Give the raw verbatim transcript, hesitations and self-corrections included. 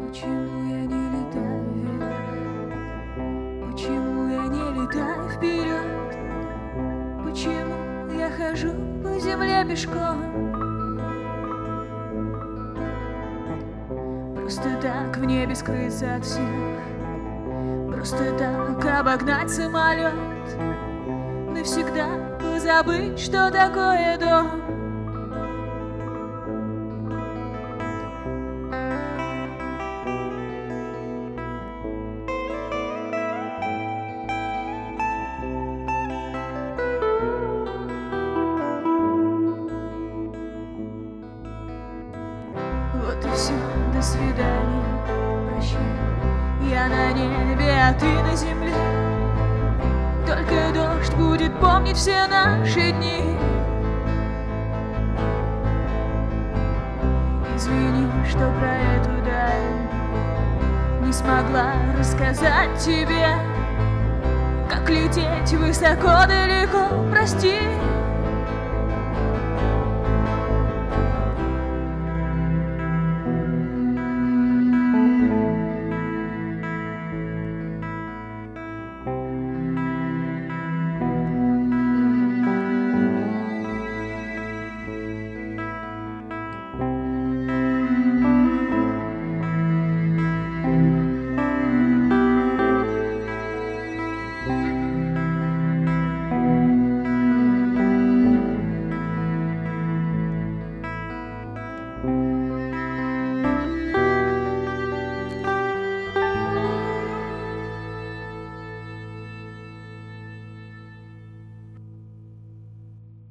Почему я не летаю вверх? Почему я не летаю вперед? Почему я хожу по земле пешком? Просто так в небе скрыться от всех, просто так обогнать самолет, навсегда позабыть, что такое дом. Вот и все, до свидания, прощай. Я на небе, а ты на земле. Только дождь будет помнить все наши дни. Извини, что про эту даль не смогла рассказать тебе, как лететь высоко далеко, прости.